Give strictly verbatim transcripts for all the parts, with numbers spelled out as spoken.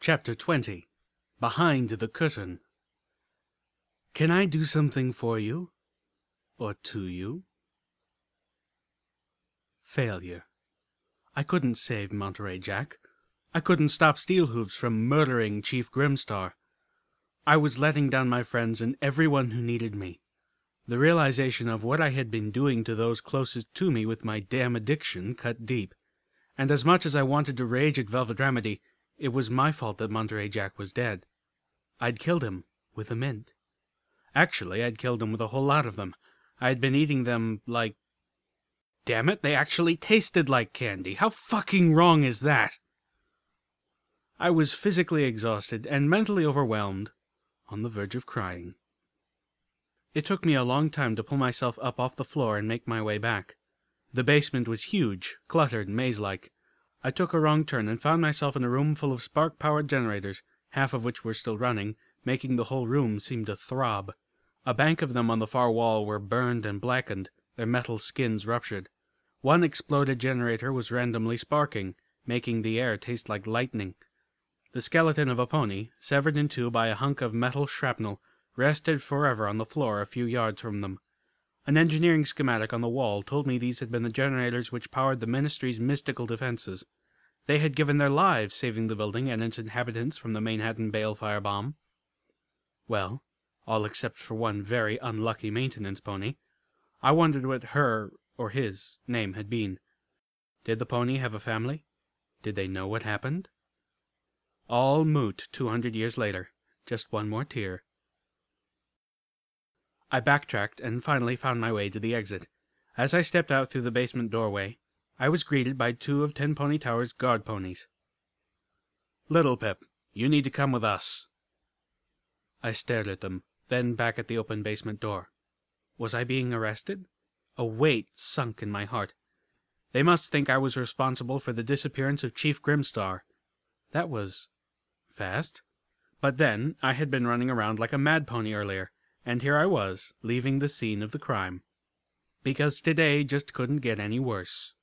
Chapter twenty. Behind the Curtain. Can I do something for you? Or to you? Failure. I couldn't save Monterey Jack. I couldn't stop Steelhooves from murdering Chief Grimstar. I was letting down my friends and everyone who needed me. The realization of what I had been doing to those closest to me with my damn addiction cut deep. And as much as I wanted to rage at Velvet Remedy, it was my fault that Monterey Jack was dead. I'd killed him with a mint. Actually, I'd killed him with a whole lot of them. I had been eating them like... Damn it, they actually tasted like candy. How fucking wrong is that? I was physically exhausted and mentally overwhelmed, on the verge of crying. It took me a long time to pull myself up off the floor and make my way back. The basement was huge, cluttered, maze-like. I took a wrong turn and found myself in a room full of spark-powered generators, half of which were still running, making the whole room seem to throb. A bank of them on the far wall were burned and blackened, their metal skins ruptured. One exploded generator was randomly sparking, making the air taste like lightning. The skeleton of a pony, severed in two by a hunk of metal shrapnel, rested forever on the floor a few yards from them. An engineering schematic on the wall told me these had been the generators which powered the Ministry's mystical defenses. They had given their lives saving the building and its inhabitants from the Manhattan Balefire bomb. Well, all except for one very unlucky maintenance pony. I wondered what her, or his, name had been. Did the pony have a family? Did they know what happened? All moot two hundred years later. Just one more tear. I backtracked and finally found my way to the exit. As I stepped out through the basement doorway, I was greeted by two of Ten Pony Tower's guard ponies. "Little Pip, you need to come with us." I stared at them, then back at the open basement door. Was I being arrested? A weight sunk in my heart. They must think I was responsible for the disappearance of Chief Grimstar. That was... fast. But then, I had been running around like a mad pony earlier, and here I was, leaving the scene of the crime. Because today just couldn't get any worse.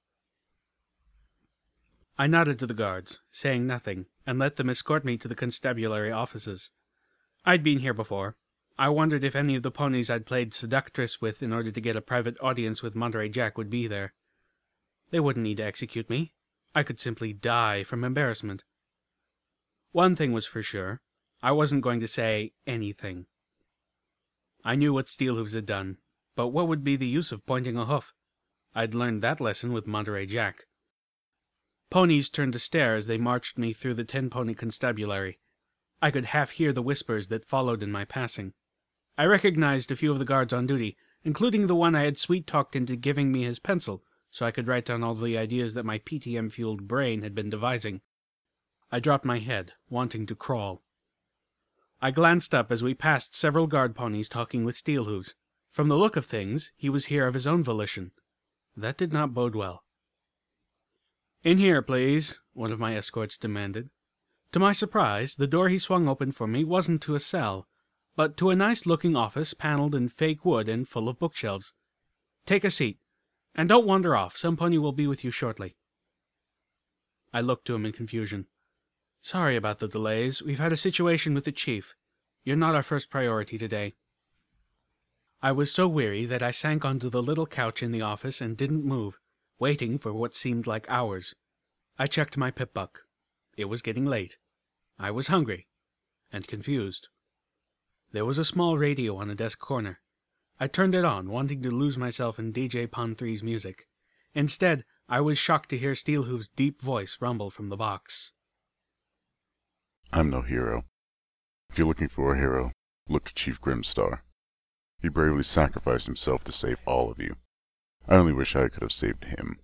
I nodded to the guards, saying nothing, and let them escort me to the constabulary offices. I'd been here before. I wondered if any of the ponies I'd played seductress with in order to get a private audience with Monterey Jack would be there. They wouldn't need to execute me. I could simply die from embarrassment. One thing was for sure. I wasn't going to say anything. I knew what Steelhooves had done, but what would be the use of pointing a hoof? I'd learned that lesson with Monterey Jack. Ponies turned to stare as they marched me through the ten-pony constabulary. I could half hear the whispers that followed in my passing. I recognized a few of the guards on duty, including the one I had sweet-talked into giving me his pencil, so I could write down all the ideas that my P T M-fueled brain had been devising. I dropped my head, wanting to crawl. I glanced up as we passed several guard ponies talking with Steelhooves. From the look of things, he was here of his own volition. That did not bode well. "In here, please," one of my escorts demanded. To my surprise, the door he swung open for me wasn't to a cell, but to a nice-looking office paneled in fake wood and full of bookshelves. "Take a seat, and don't wander off. Some pony will be with you shortly." I looked to him in confusion. "Sorry about the delays. We've had a situation with the chief. You're not our first priority today." I was so weary that I sank onto the little couch in the office and didn't move, waiting for what seemed like hours. I checked my Pip-Buck. It was getting late. I was hungry and confused. There was a small radio on a desk corner. I turned it on, wanting to lose myself in D J Pon three's music. Instead, I was shocked to hear Steelhooves' deep voice rumble from the box. "I'm no hero. If you're looking for a hero, look to Chief Grimstar. He bravely sacrificed himself to save all of you. I only wish I could have saved him."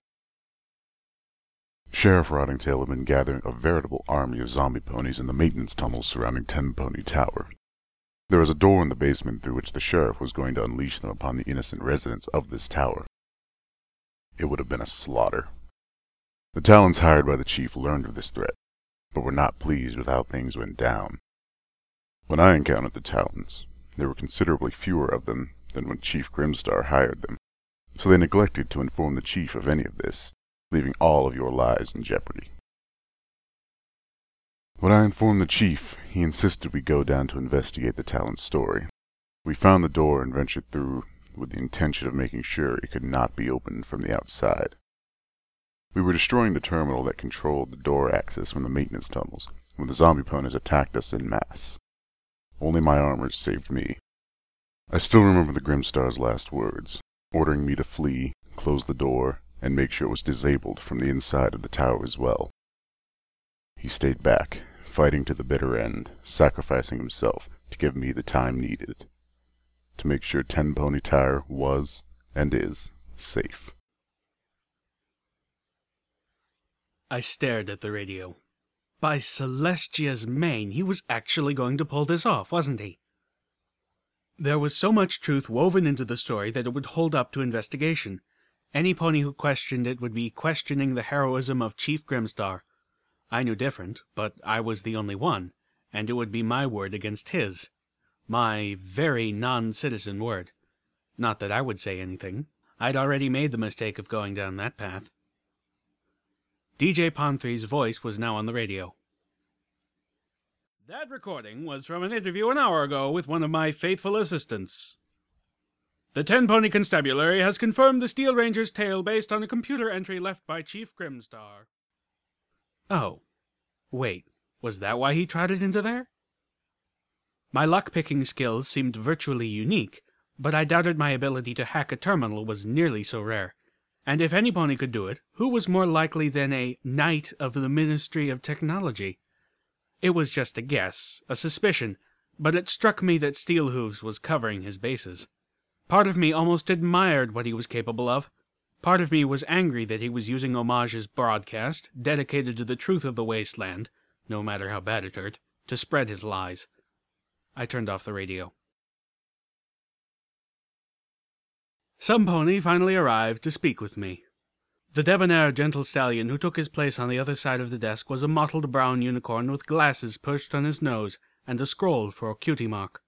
Sheriff Rottingtail had been gathering a veritable army of zombie ponies in the maintenance tunnels surrounding Ten Pony Tower. There was a door in the basement through which the sheriff was going to unleash them upon the innocent residents of this tower. It would have been a slaughter. The Talons hired by the chief learned of this threat, but were not pleased with how things went down. When I encountered the Talons, there were considerably fewer of them than when Chief Grimstar hired them, so they neglected to inform the chief of any of this, leaving all of your lives in jeopardy. When I informed the chief, he insisted we go down to investigate the Talon's story. We found the door and ventured through with the intention of making sure it could not be opened from the outside. We were destroying the terminal that controlled the door access from the maintenance tunnels when the zombie ponies attacked us en masse. Only my armor saved me. I still remember the Grimstar's last words, ordering me to flee, close the door, and make sure it was disabled from the inside of the tower as well. He stayed back, fighting to the bitter end, sacrificing himself to give me the time needed to make sure Ten Pony Tower was, and is, safe. I stared at the radio. By Celestia's mane, he was actually going to pull this off, wasn't he? There was so much truth woven into the story that it would hold up to investigation. Any pony who questioned it would be questioning the heroism of Chief Grimstar. I knew different, but I was the only one, and it would be my word against his. My very non-citizen word. Not that I would say anything. I'd already made the mistake of going down that path. D J Ponthree's voice was now on the radio. That recording was from an interview an hour ago with one of my faithful assistants. The Ten Pony Constabulary has confirmed the Steel Ranger's tale based on a computer entry left by Chief Grimstar. Oh. Wait, was that why he trotted into there? My lock-picking skills seemed virtually unique, but I doubted my ability to hack a terminal was nearly so rare. And if any pony could do it, who was more likely than a knight of the Ministry of Technology? It was just a guess, a suspicion, but it struck me that Steelhooves was covering his bases. Part of me almost admired what he was capable of. Part of me was angry that he was using Homage's broadcast, dedicated to the truth of the wasteland, no matter how bad it hurt, to spread his lies. I turned off the radio. Some pony finally arrived to speak with me. The debonair gentle stallion who took his place on the other side of the desk was a mottled brown unicorn with glasses perched on his nose and a scroll for cutie mark.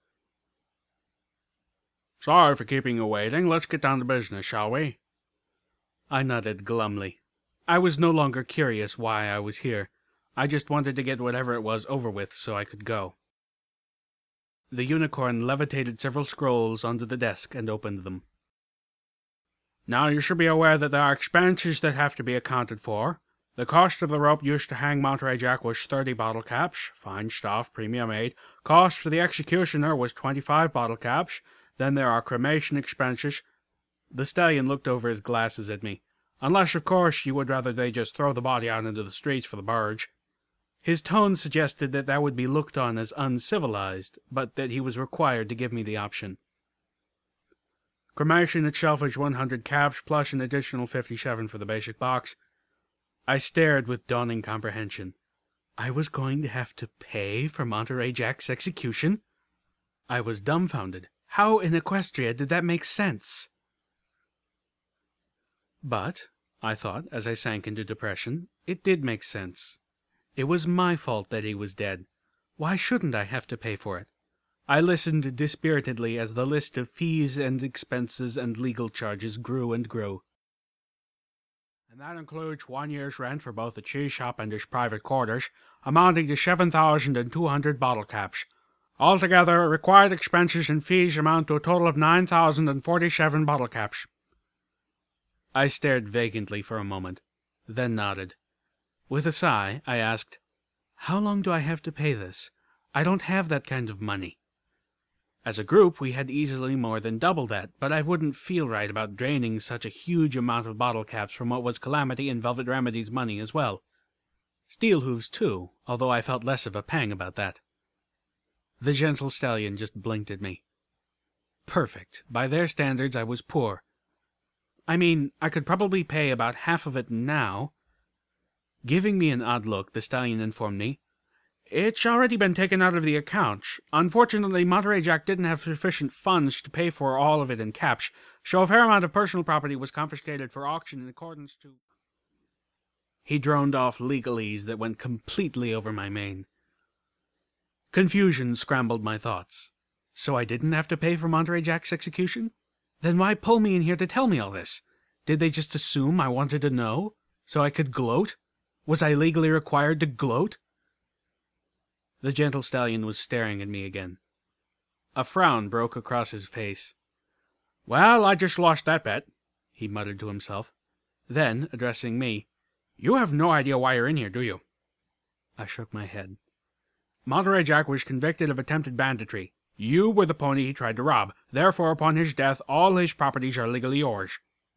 Sorry for keeping you waiting. Let's get down to business, shall we? I nodded glumly. I was no longer curious why I was here. I just wanted to get whatever it was over with so I could go. The unicorn levitated several scrolls onto the desk and opened them. Now you should be aware that there are expenses that have to be accounted for. The cost of the rope used to hang Monterey Jack was thirty bottle caps, fine stuff, premium made. Cost for the executioner was twenty-five bottle caps. Then there are cremation expenses. The stallion looked over his glasses at me. Unless, of course, you would rather they just throw the body out into the streets for the barge. His tone suggested that that would be looked on as uncivilized, but that he was required to give me the option. Cremation itself is one hundred caps, plus an additional fifty-seven for the basic box. I stared with dawning comprehension. I was going to have to pay for Monterey Jack's execution? I was dumbfounded. How in Equestria did that make sense? But, I thought, as I sank into depression, it did make sense. It was my fault that he was dead. Why shouldn't I have to pay for it? I listened dispiritedly as the list of fees and expenses and legal charges grew and grew. And that includes one year's rent for both the cheese shop and his private quarters, amounting to seven thousand two hundred bottle caps. Altogether, required expenses and fees amount to a total of nine thousand forty-seven bottle caps. I stared vacantly for a moment, then nodded. With a sigh, I asked, How long do I have to pay this? I don't have that kind of money. As a group, we had easily more than double that, but I wouldn't feel right about draining such a huge amount of bottle caps from what was Calamity and Velvet Remedy's money as well. Steelhooves, too, although I felt less of a pang about that. The gentle stallion just blinked at me. Perfect. By their standards, I was poor. I mean, I could probably pay about half of it now. Giving me an odd look, the stallion informed me, It's already been taken out of the account. Unfortunately, Monterey Jack didn't have sufficient funds to pay for all of it in caps, so a fair amount of personal property was confiscated for auction in accordance to... He droned off legalese that went completely over my mane. Confusion scrambled my thoughts. So I didn't have to pay for Monterey Jack's execution? Then why pull me in here to tell me all this? Did they just assume I wanted to know? So I could gloat? Was I legally required to gloat? The gentle stallion was staring at me again. A frown broke across his face. "Well, I just lost that bet," he muttered to himself. Then, addressing me, "You have no idea why you're in here, do you?" I shook my head. "Monterey Jack was convicted of attempted banditry. You were the pony he tried to rob. Therefore, upon his death, all his properties are legally yours."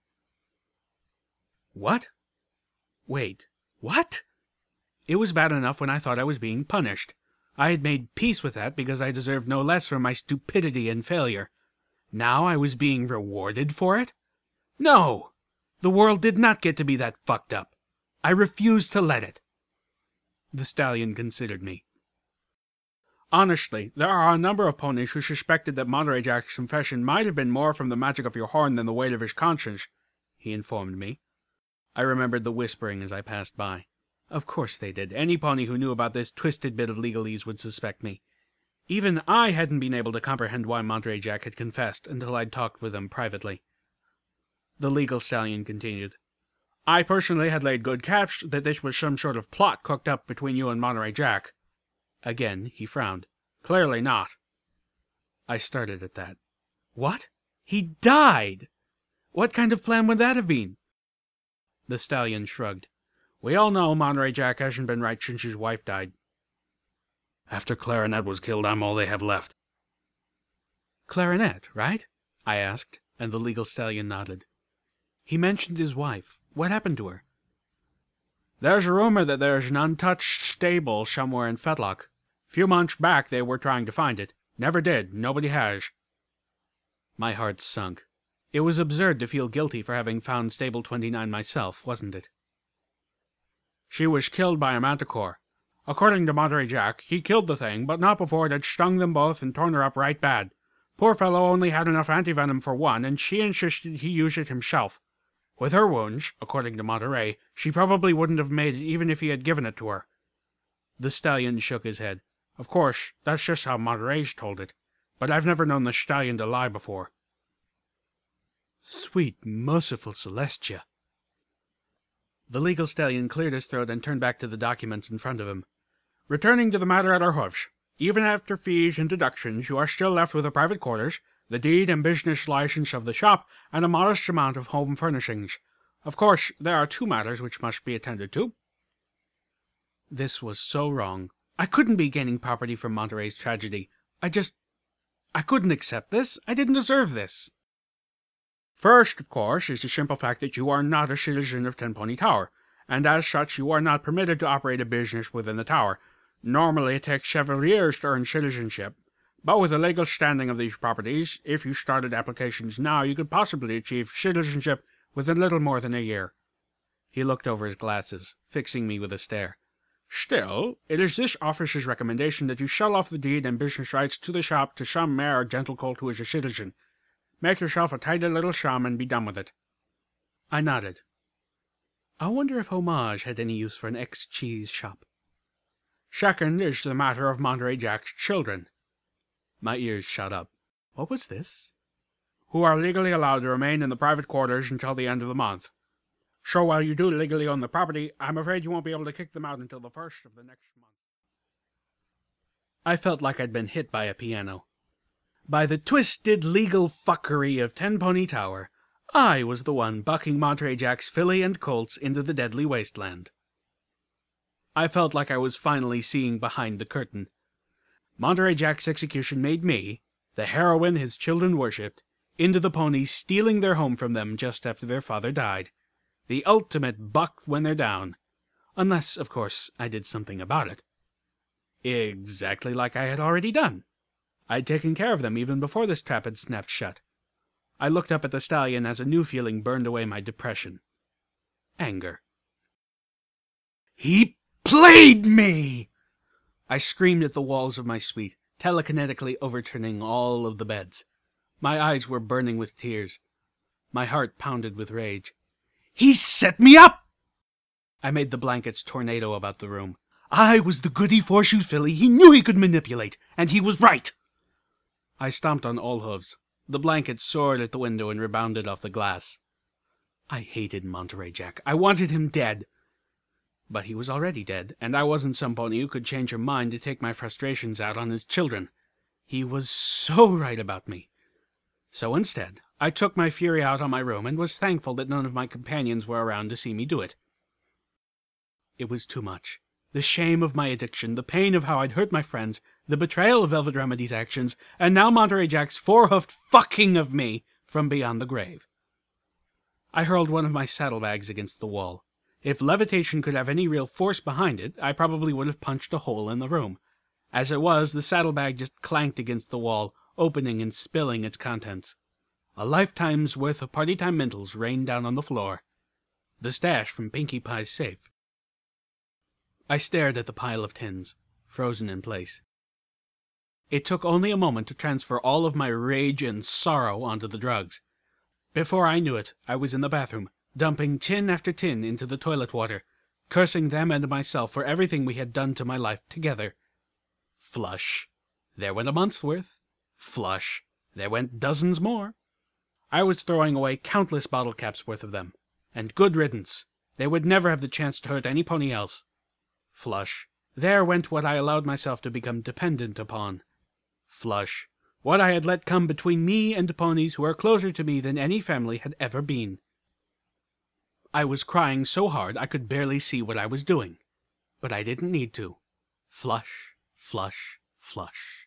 What? Wait, what? It was bad enough when I thought I was being punished. I had made peace with that because I deserved no less for my stupidity and failure. Now I was being rewarded for it? No! The world did not get to be that fucked up. I refused to let it. The stallion considered me. "Honestly, there are a number of ponies who suspected that Monterey Jack's confession might have been more from the magic of your horn than the weight of his conscience," he informed me. I remembered the whispering as I passed by. Of course they did. Any pony who knew about this twisted bit of legalese would suspect me. Even I hadn't been able to comprehend why Monterey Jack had confessed until I'd talked with him privately. The legal stallion continued. "I personally had laid good caps that this was some sort of plot cooked up between you and Monterey Jack." Again he frowned. "Clearly not." I started at that. What? He died! What kind of plan would that have been? The stallion shrugged. "We all know Monterey Jack hasn't been right since his wife died. After Clarinet was killed, I'm all they have left." "Clarinet, right?" I asked, and the legal stallion nodded. He mentioned his wife. What happened to her? "There's a rumor that there's an untouched stable somewhere in Fetlock. A few months back they were trying to find it. Never did. Nobody has." My heart sunk. It was absurd to feel guilty for having found Stable twenty-nine myself, wasn't it? "She was killed by a manticore. According to Monterey Jack, he killed the thing, but not before it had stung them both and torn her up right bad. Poor fellow only had enough antivenom for one, and she insisted he use it himself. With her wounds, according to Monterey, she probably wouldn't have made it even if he had given it to her." The stallion shook his head. "Of course, that's just how Monterey's told it, but I've never known the stallion to lie before." Sweet, merciful Celestia. The legal stallion cleared his throat and turned back to the documents in front of him. "Returning to the matter at our hoofs. Even after fees and deductions, you are still left with the private quarters, the deed and business license of the shop, and a modest amount of home furnishings. Of course, there are two matters which must be attended to." This was so wrong. I couldn't be gaining property from Monterey's tragedy. I just... I couldn't accept this. I didn't deserve this. "First, of course, is the simple fact that you are not a citizen of Ten Pony Tower, and as such you are not permitted to operate a business within the tower. Normally it takes several years to earn citizenship, but with the legal standing of these properties, if you started applications now, you could possibly achieve citizenship within little more than a year." He looked over his glasses, fixing me with a stare. "Still, it is this office's recommendation that you sell off the deed and business rights to the shop to some mare or gentle colt who is a citizen. Make yourself a tidy little sum and be done with it." I nodded. I wonder if Homage had any use for an ex-cheese shop. "Second is the matter of Monterey Jack's children." My ears shot up. What was this? "Who are legally allowed to remain in the private quarters until the end of the month. So while you do legally own the property, I'm afraid you won't be able to kick them out until the first of the next month." I felt like I'd been hit by a piano. By the twisted legal fuckery of Ten Pony Tower, I was the one bucking Monterey Jack's filly and colts into the deadly wasteland. I felt like I was finally seeing behind the curtain. Monterey Jack's execution made me, the heroine his children worshipped, into the ponies stealing their home from them just after their father died. The ultimate buck when they're down. Unless, of course, I did something about it. Exactly like I had already done. I'd taken care of them even before this trap had snapped shut. I looked up at the stallion as a new feeling burned away my depression. Anger. "He played me!" I screamed at the walls of my suite, telekinetically overturning all of the beds. My eyes were burning with tears. My heart pounded with rage. "He set me up!" I made the blankets tornado about the room. I was the goody four-shoes filly he knew he could manipulate, and he was right. I stomped on all hooves. The blanket soared at the window and rebounded off the glass. I hated Monterey Jack. I wanted him dead. But he was already dead, and I wasn't some pony who could change her mind to take my frustrations out on his children. He was so right about me. So instead, I took my fury out on my room and was thankful that none of my companions were around to see me do it. It was too much. The shame of my addiction, the pain of how I'd hurt my friends, the betrayal of Velvet Remedy's actions, and now Monterey Jack's four-hoofed fucking of me from beyond the grave. I hurled one of my saddlebags against the wall. If levitation could have any real force behind it, I probably would have punched a hole in the room. As it was, the saddlebag just clanked against the wall, opening and spilling its contents. A lifetime's worth of Party Time Mentals rained down on the floor. The stash from Pinkie Pie's safe. I stared at the pile of tins, frozen in place. It took only a moment to transfer all of my rage and sorrow onto the drugs. Before I knew it, I was in the bathroom, dumping tin after tin into the toilet water, cursing them and myself for everything we had done to my life together. Flush. There went a month's worth. Flush. There went dozens more. I was throwing away countless bottle caps worth of them. And good riddance. They would never have the chance to hurt any pony else. Flush. There went what I allowed myself to become dependent upon. Flush. What I had let come between me and ponies who are closer to me than any family had ever been. I was crying so hard I could barely see what I was doing. But I didn't need to. Flush, flush, flush.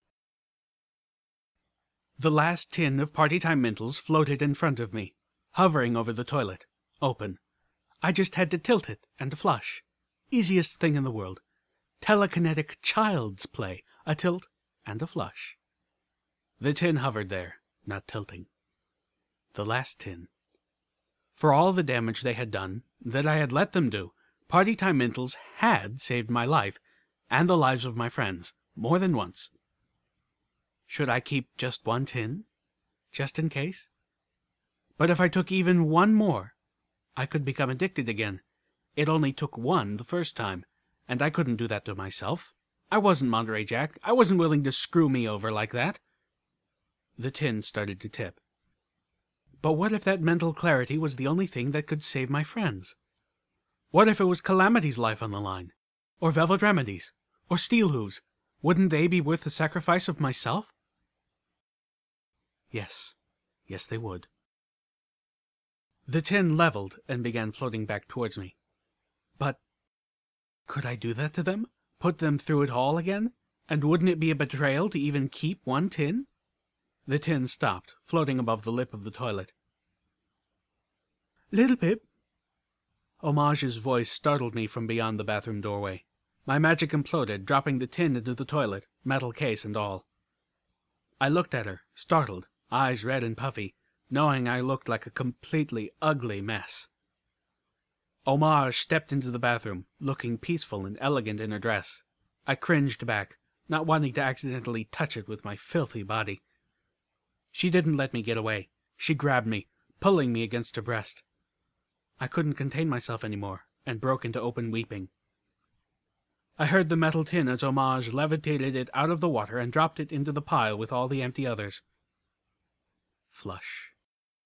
The last tin of Party Time Mentals floated in front of me, hovering over the toilet, open. I just had to tilt it and flush. Easiest thing in the world. Telekinetic child's play. A tilt and a flush. The tin hovered there, not tilting. The last tin. For all the damage they had done, that I had let them do, Party Time Mentals had saved my life, and the lives of my friends, more than once. Should I keep just one tin? Just in case? But if I took even one more, I could become addicted again. It only took one the first time, and I couldn't do that to myself. I wasn't Monterey Jack. I wasn't willing to screw me over like that. The tin started to tip. But what if that mental clarity was the only thing that could save my friends? What if it was Calamity's life on the line? Or Velvet Remedy's? Or Steelhooves? Wouldn't they be worth the sacrifice of myself? Yes. Yes, they would. The tin leveled and began floating back towards me. But could I do that to them? Put them through it all again? And wouldn't it be a betrayal to even keep one tin? The tin stopped, floating above the lip of the toilet. Little Pip. Homage's voice startled me from beyond the bathroom doorway. My magic imploded, dropping the tin into the toilet, metal case and all. I looked at her, startled, eyes red and puffy, knowing I looked like a completely ugly mess. Homage stepped into the bathroom, looking peaceful and elegant in her dress. I cringed back, not wanting to accidentally touch it with my filthy body. She didn't let me get away. She grabbed me, pulling me against her breast. I couldn't contain myself anymore, and broke into open weeping. I heard the metal tin as Homage levitated it out of the water and dropped it into the pile with all the empty others. Flush.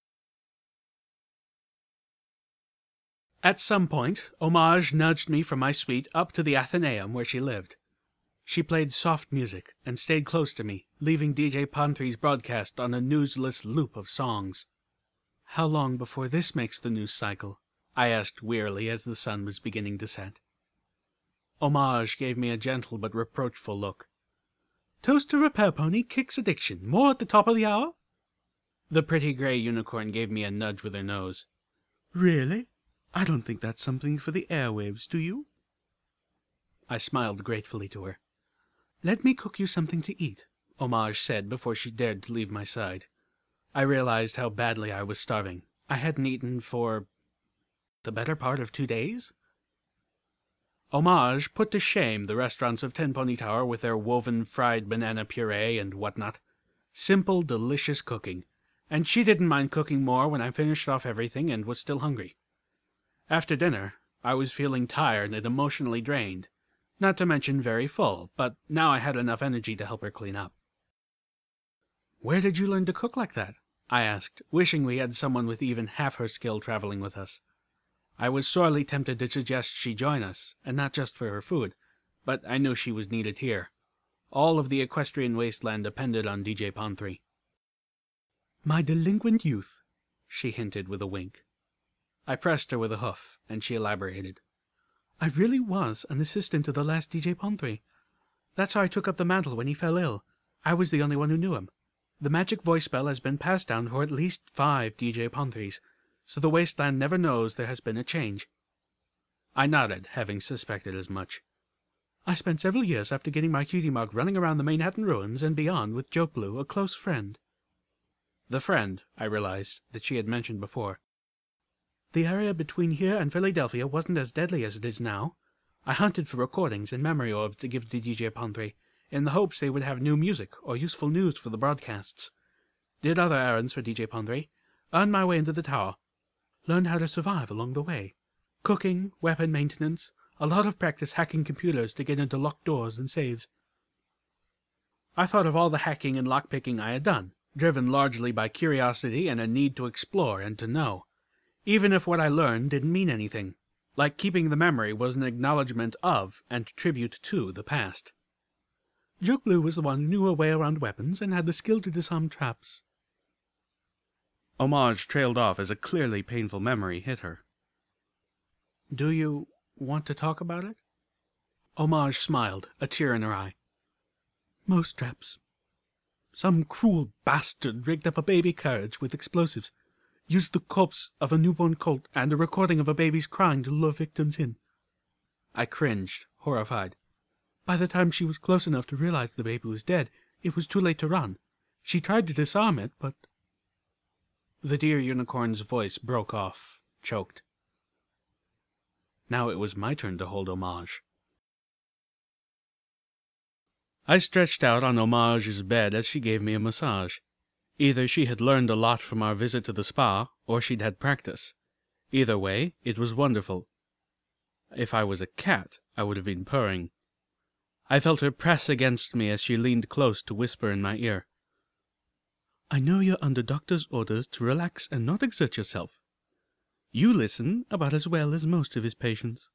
At some point, Homage nudged me from my suite up to the Athenaeum where she lived. She played soft music and stayed close to me, leaving D J Ponthree's broadcast on a newsless loop of songs. How long before this makes the news cycle? I asked wearily as the sun was beginning to set. Homage gave me a gentle but reproachful look. Toast to Repair Pony kicks addiction. More at the top of the hour? The pretty grey unicorn gave me a nudge with her nose. Really? I don't think that's something for the airwaves, do you? I smiled gratefully to her. Let me cook you something to eat, Homage said before she dared to leave my side. I realized how badly I was starving. I hadn't eaten for the better part of two days. Homage put to shame the restaurants of Ten Pony Tower with their woven fried banana puree and whatnot. Simple, delicious cooking, and she didn't mind cooking more when I finished off everything and was still hungry. After dinner, I was feeling tired and emotionally drained, not to mention very full, but now I had enough energy to help her clean up. Where did you learn to cook like that? I asked, wishing we had someone with even half her skill traveling with us. I was sorely tempted to suggest she join us, and not just for her food, but I knew she was needed here. All of the equestrian wasteland depended on D J Pon-three. "My delinquent youth," she hinted with a wink. I pressed her with a hoof, and she elaborated. "I really was an assistant to the last D J Pon-three. That's how I took up the mantle when he fell ill. I was the only one who knew him. The magic voice spell has been passed down for at least five D J Pon-threes, so the wasteland never knows there has been a change." I nodded, having suspected as much. "I spent several years after getting my cutie mark running around the Manhattan ruins and beyond with Joke Blue, a close friend." The friend, I realized, that she had mentioned before. "The area between here and Philadelphia wasn't as deadly as it is now. I hunted for recordings and memory orbs to give to D J Pon-three, in the hopes they would have new music or useful news for the broadcasts. Did other errands for D J Pon-three, earned my way into the tower, learned how to survive along the way. Cooking, weapon maintenance, a lot of practice hacking computers to get into locked doors and saves." I thought of all the hacking and lockpicking I had done, driven largely by curiosity and a need to explore and to know, even if what I learned didn't mean anything, like keeping the memory was an acknowledgement of and tribute to the past. "Joke Blue was the one who knew her way around weapons and had the skill to disarm traps." Homage trailed off as a clearly painful memory hit her. "Do you want to talk about it?" Homage smiled, a tear in her eye. "Most traps. Some cruel bastard rigged up a baby carriage with explosives, used the corpse of a newborn colt and a recording of a baby's crying to lure victims in." I cringed, horrified. By the time she was close enough to realize the baby was dead, it was too late to run. She tried to disarm it, but... The dear unicorn's voice broke off, choked. Now it was my turn to hold Homage. I stretched out on Homage's bed as she gave me a massage. Either she had learned a lot from our visit to the spa, or she'd had practice. Either way, it was wonderful. If I was a cat, I would have been purring. I felt her press against me as she leaned close to whisper in my ear. "I know you're under doctor's orders to relax and not exert yourself. You listen about as well as most of his patients."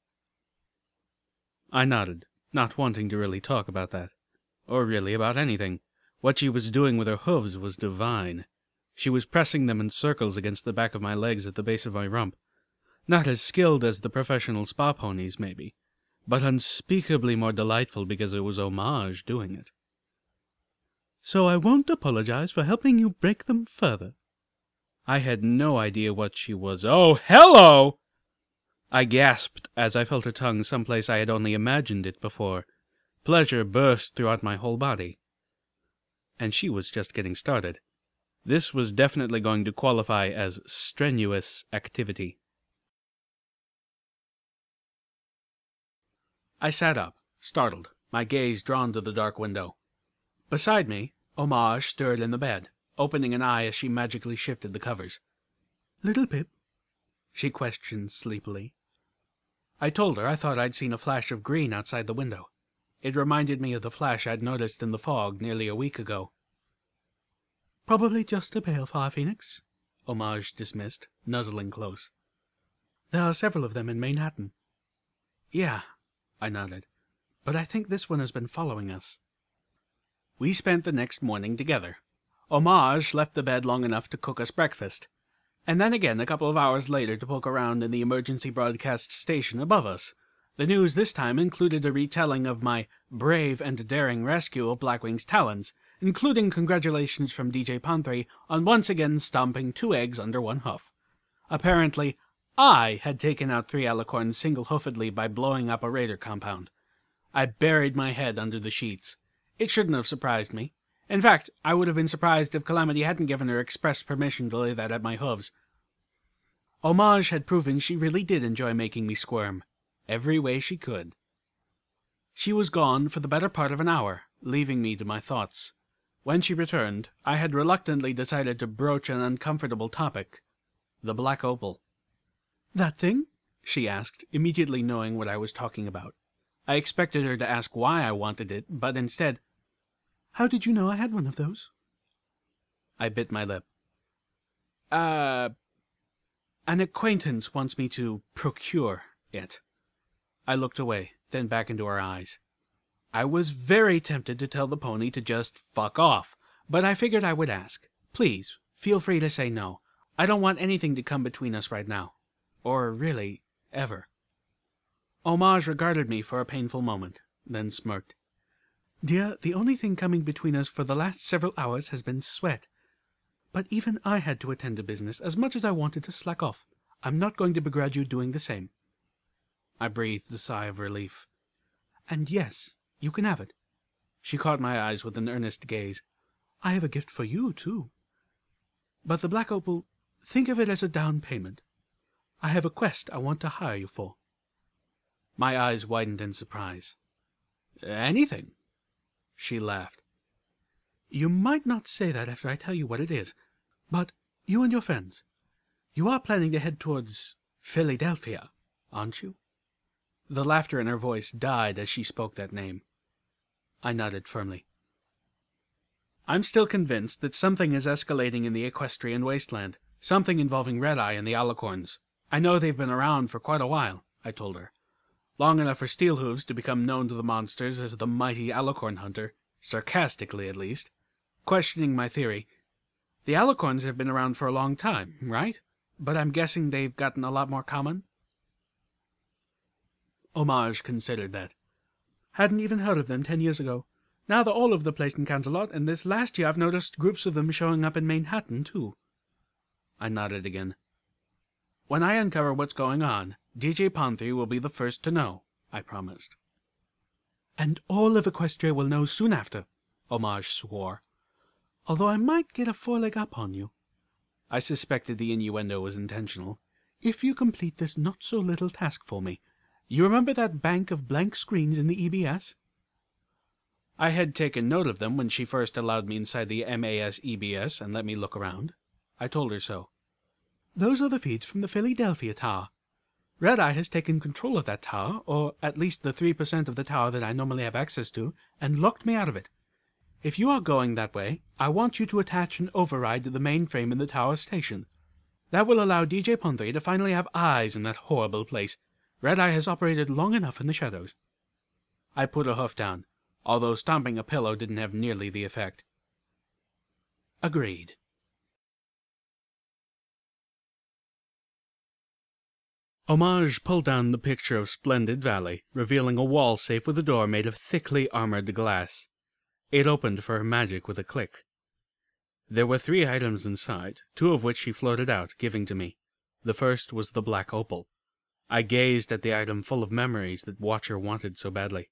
I nodded, not wanting to really talk about that, or really about anything. What she was doing with her hooves was divine. She was pressing them in circles against the back of my legs at the base of my rump. Not as skilled as the professional spa ponies, maybe, but unspeakably more delightful because it was Homage doing it. "So I won't apologize for helping you break them further." I had no idea what she was. "Oh, hello!" I gasped as I felt her tongue someplace I had only imagined it before. Pleasure burst throughout my whole body. And she was just getting started. This was definitely going to qualify as strenuous activity. I sat up, startled, my gaze drawn to the dark window. Beside me, Homage stirred in the bed, opening an eye as she magically shifted the covers. "Little Pip?" she questioned sleepily. I told her I thought I'd seen a flash of green outside the window. It reminded me of the flash I'd noticed in the fog nearly a week ago. "Probably just a balefire phoenix," Homage dismissed, nuzzling close. "There are several of them in Manhattan." "Yeah," I nodded, "but I think this one has been following us." We spent the next morning together. Homage left the bed long enough to cook us breakfast, and then again a couple of hours later to poke around in the emergency broadcast station above us. The news this time included a retelling of my brave and daring rescue of Blackwing's talons, including congratulations from D J Pon-three on once again stomping two eggs under one hoof. Apparently, I had taken out three alicorns single-hoofedly by blowing up a raider compound. I buried my head under the sheets. It shouldn't have surprised me. In fact, I would have been surprised if Calamity hadn't given her express permission to lay that at my hooves. Homage had proven she really did enjoy making me squirm, every way she could. She was gone for the better part of an hour, leaving me to my thoughts. When she returned, I had reluctantly decided to broach an uncomfortable topic, the Black Opal. "That thing?" she asked, immediately knowing what I was talking about. I expected her to ask why I wanted it, but instead, "How did you know I had one of those?" I bit my lip. Uh, An acquaintance wants me to procure it. I looked away, then back into her eyes. I was very tempted to tell the pony to just fuck off, but I figured I would ask. Please, feel free to say no. I don't want anything to come between us right now. Or really, ever. Homage regarded me for a painful moment, then smirked. Dear, the only thing coming between us for the last several hours has been sweat. But even I had to attend to business as much as I wanted to slack off. I'm not going to begrudge you doing the same. I breathed a sigh of relief. And yes, you can have it. She caught my eyes with an earnest gaze. I have a gift for you, too. But the Black Opal, think of it as a down payment. I have a quest I want to hire you for. My eyes widened in surprise. Anything? She laughed. You might not say that after I tell you what it is, but you and your friends, you are planning to head towards Philadelphia, aren't you? The laughter in her voice died as she spoke that name. I nodded firmly. I'm still convinced that something is escalating in the equestrian wasteland, something involving Red-Eye and the Alicorns. I know they've been around for quite a while, I told her. Long enough for Steelhooves to become known to the monsters as the mighty Alicorn hunter, sarcastically at least. Questioning my theory, the Alicorns have been around for a long time, right? But I'm guessing they've gotten a lot more common? Homage considered that. Hadn't even heard of them ten years ago. Now they're all over the place in Canterlot, and this last year I've noticed groups of them showing up in Manhattan, too. I nodded again. When I uncover what's going on, D J Ponthry will be the first to know, I promised. And all of Equestria will know soon after, Homage swore. Although I might get a foreleg up on you. I suspected the innuendo was intentional. If you complete this not-so-little task for me. You remember that bank of blank screens in the E B S? I had taken note of them when she first allowed me inside the M A S E B S and let me look around. I told her so. Those are the feeds from the Philadelphia Tower. Red-Eye has taken control of that tower, or at least the three percent of the tower that I normally have access to, and locked me out of it. If you are going that way, I want you to attach an override to the mainframe in the tower station. That will allow D J Ponthry to finally have eyes in that horrible place. Red-Eye has operated long enough in the shadows. I put a hoof down, although stomping a pillow didn't have nearly the effect. Agreed. Homage pulled down the picture of Splendid Valley, revealing a wall safe with a door made of thickly armored glass. It opened for her magic with a click. There were three items inside, two of which she floated out, giving to me. The first was the Black Opal. I gazed at the item full of memories that Watcher wanted so badly.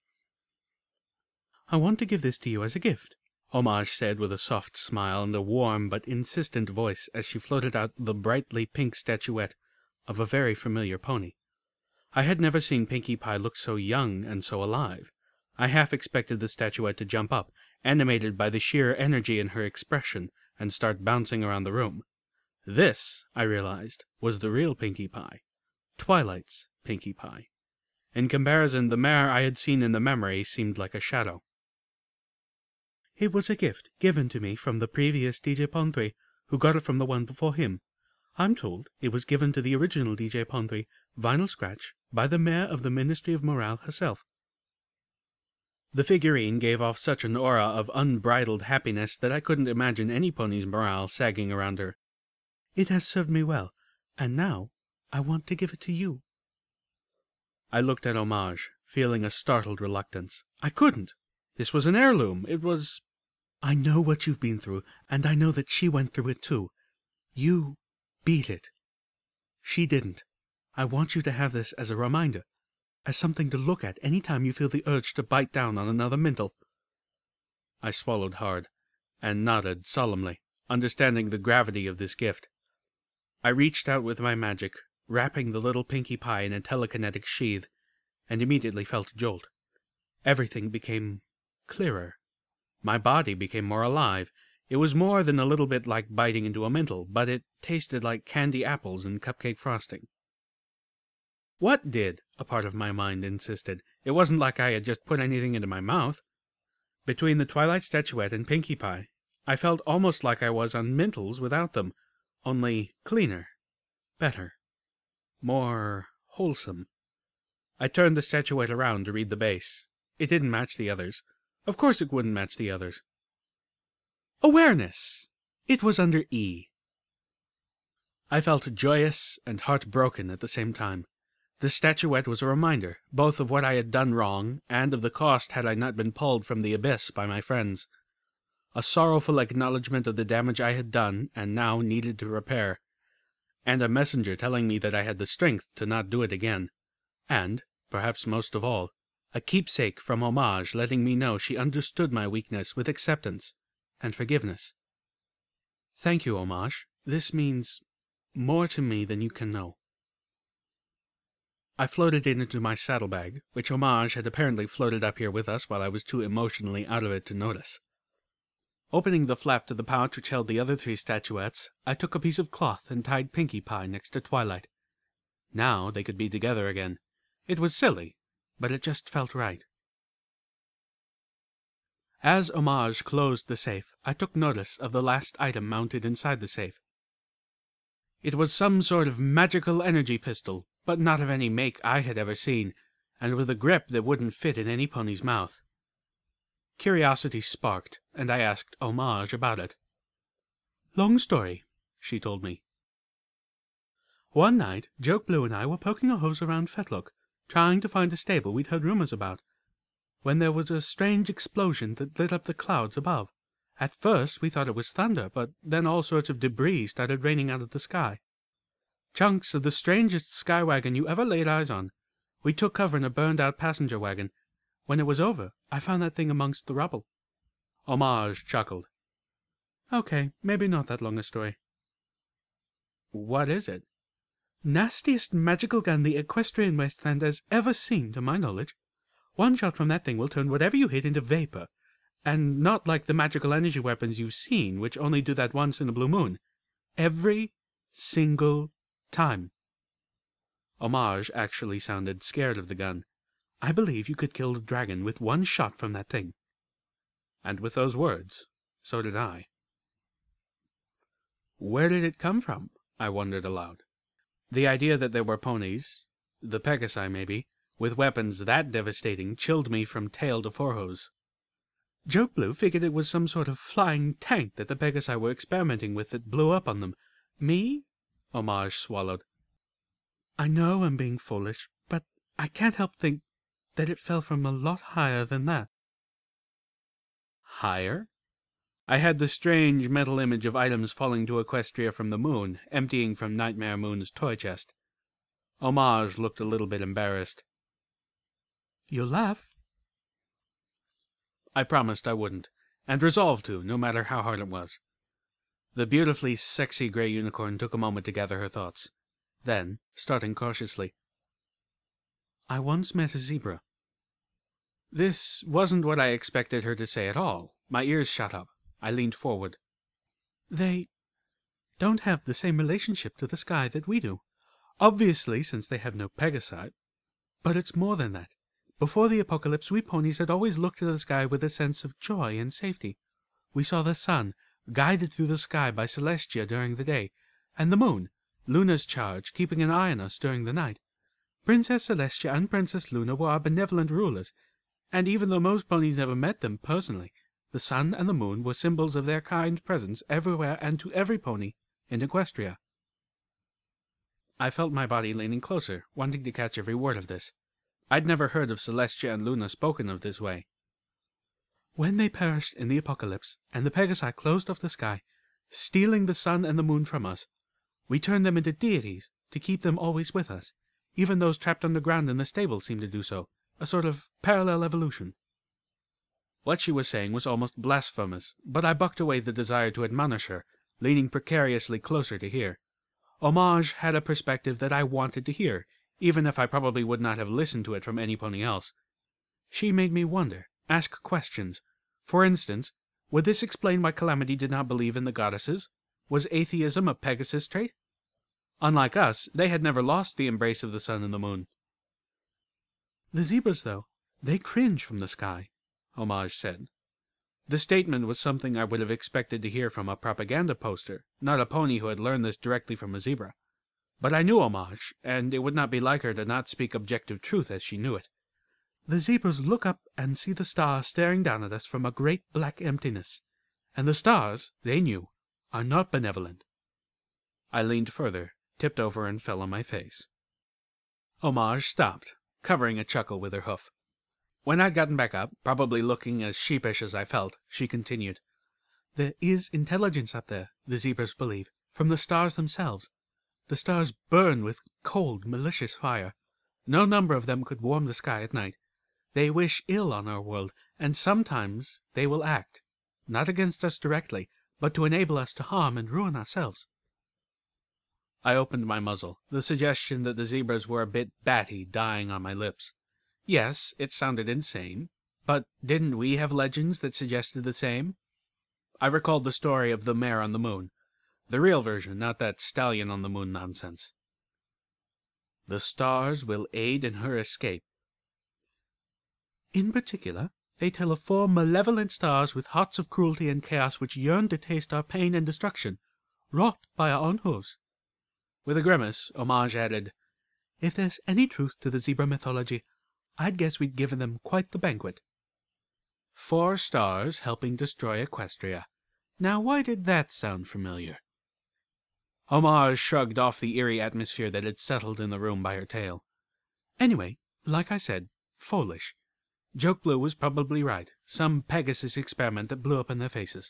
I want to give this to you as a gift, Homage said with a soft smile and a warm but insistent voice as she floated out the brightly pink statuette of a very familiar pony. I had never seen Pinkie Pie look so young and so alive. I half expected the statuette to jump up, animated by the sheer energy in her expression, and start bouncing around the room. This, I realized, was the real Pinkie Pie. Twilight's Pinkie Pie. In comparison, the mare I had seen in the memory seemed like a shadow. It was a gift given to me from the previous D J Ponthry, who got it from the one before him. I'm told it was given to the original D J Ponthry, Vinyl Scratch, by the mayor of the Ministry of Morale herself. The figurine gave off such an aura of unbridled happiness that I couldn't imagine any pony's morale sagging around her. It has served me well, and now I want to give it to you. I looked at Homage, feeling a startled reluctance. I couldn't. This was an heirloom. It was... I know what you've been through, and I know that she went through it too. You beat it. She didn't. I want you to have this as a reminder, as something to look at any time you feel the urge to bite down on another Mintel. I swallowed hard, and nodded solemnly, understanding the gravity of this gift. I reached out with my magic, wrapping the little Pinkie Pie in a telekinetic sheath, and immediately felt a jolt. Everything became clearer. My body became more alive. It was more than a little bit like biting into a Mintel, but it tasted like candy apples and cupcake frosting. What did? A part of my mind insisted. It wasn't like I had just put anything into my mouth. Between the Twilight statuette and Pinkie Pie, I felt almost like I was on Mintels without them, only cleaner. Better. More wholesome. I turned the statuette around to read the base. It didn't match the others. Of course it wouldn't match the others. Awareness! It was under E. I felt joyous and heartbroken at the same time. The statuette was a reminder, both of what I had done wrong, and of the cost had I not been pulled from the abyss by my friends. A sorrowful acknowledgment of the damage I had done, and now needed to repair, and a messenger telling me that I had the strength to not do it again, and, perhaps most of all, a keepsake from Homage letting me know she understood my weakness with acceptance and forgiveness. Thank you, Homage. This means more to me than you can know. I floated it into my saddlebag, which Homage had apparently floated up here with us while I was too emotionally out of it to notice. Opening the flap to the pouch which held the other three statuettes, I took a piece of cloth and tied Pinkie Pie next to Twilight. Now they could be together again. It was silly, but it just felt right. As Homage closed the safe, I took notice of the last item mounted inside the safe. It was some sort of magical energy pistol, but not of any make I had ever seen, and with a grip that wouldn't fit in any pony's mouth. Curiosity sparked, and I asked Homage about it. Long story, she told me. One night, Joke Blue and I were poking a hose around Fetlock, trying to find a stable we'd heard rumors about, when there was a strange explosion that lit up the clouds above. At first we thought it was thunder, but then all sorts of debris started raining out of the sky. Chunks of the strangest sky wagon you ever laid eyes on. We took cover in a burned-out passenger wagon. When it was over, I found that thing amongst the rubble. Homage chuckled. Okay, maybe not that long a story. What is it? Nastiest magical gun the equestrian wasteland has ever seen, to my knowledge. One shot from that thing will turn whatever you hit into vapor, and not like the magical energy weapons you've seen, which only do that once in a blue moon. Every single time. Homage actually sounded scared of the gun. I believe you could kill a dragon with one shot from that thing. And with those words, so did I. Where did it come from? I wondered aloud. The idea that there were ponies, the Pegasi maybe, with weapons that devastating chilled me from tail to forehose. Joke Blue figured it was some sort of flying tank that the Pegasi were experimenting with that blew up on them. Me? Homage swallowed. I know I'm being foolish, but I can't help think that it fell from a lot higher than that. Higher? I had the strange mental image of items falling to Equestria from the moon, emptying from Nightmare Moon's toy chest. Homage looked a little bit embarrassed. You'll laugh. I promised I wouldn't, and resolved to, no matter how hard it was. The beautifully sexy gray unicorn took a moment to gather her thoughts. Then, starting cautiously, I once met a zebra. This wasn't what I expected her to say at all. My ears shut up. I leaned forward. They don't have the same relationship to the sky that we do. Obviously, since they have no Pegasi. But it's more than that. Before the apocalypse, we ponies had always looked to the sky with a sense of joy and safety. We saw the sun, guided through the sky by Celestia during the day, and the moon, Luna's charge, keeping an eye on us during the night. Princess Celestia and Princess Luna were our benevolent rulers, and even though most ponies never met them personally, the sun and the moon were symbols of their kind presence everywhere and to every pony in Equestria. I felt my body leaning closer, wanting to catch every word of this. I'd never heard of Celestia and Luna spoken of this way. When they perished in the apocalypse, and the Pegasi closed off the sky, stealing the sun and the moon from us, we turned them into deities to keep them always with us. Even those trapped underground in the stable seemed to do so, a sort of parallel evolution. What she was saying was almost blasphemous, but I bucked away the desire to admonish her, leaning precariously closer to hear. Homage had a perspective that I wanted to hear, even if I probably would not have listened to it from any pony else. She made me wonder, ask questions. For instance, would this explain why Calamity did not believe in the goddesses? Was atheism a Pegasus trait? Unlike us, they had never lost the embrace of the sun and the moon. The zebras, though, they cringe from the sky, Homage said. The statement was something I would have expected to hear from a propaganda poster, not a pony who had learned this directly from a zebra. But I knew Homage, and it would not be like her to not speak objective truth as she knew it. The zebras look up and see the stars staring down at us from a great black emptiness. And the stars, they knew, are not benevolent. I leaned further, tipped over, and fell on my face. Homage stopped, covering a chuckle with her hoof. When I'd gotten back up, probably looking as sheepish as I felt, she continued, "There is intelligence up there, the zebras believe, from the stars themselves. The stars burn with cold, malicious fire. No number of them could warm the sky at night. They wish ill on our world, and sometimes they will act, not against us directly, but to enable us to harm and ruin ourselves." I opened my muzzle, the suggestion that the zebras were a bit batty dying on my lips. Yes, it sounded insane, but didn't we have legends that suggested the same? I recalled the story of the mare on the moon. The real version, not that stallion on the moon nonsense. The stars will aid in her escape. In particular, they tell of four malevolent stars with hearts of cruelty and chaos which yearn to taste our pain and destruction, wrought by our own hooves. With a grimace, Homage added, "If there's any truth to the zebra mythology, I'd guess we'd given them quite the banquet." Four stars helping destroy Equestria. Now why did that sound familiar? Homage shrugged off the eerie atmosphere that had settled in the room by her tale. Anyway, like I said, foolish. Joke Blue was probably right. Some Pegasus experiment that blew up in their faces.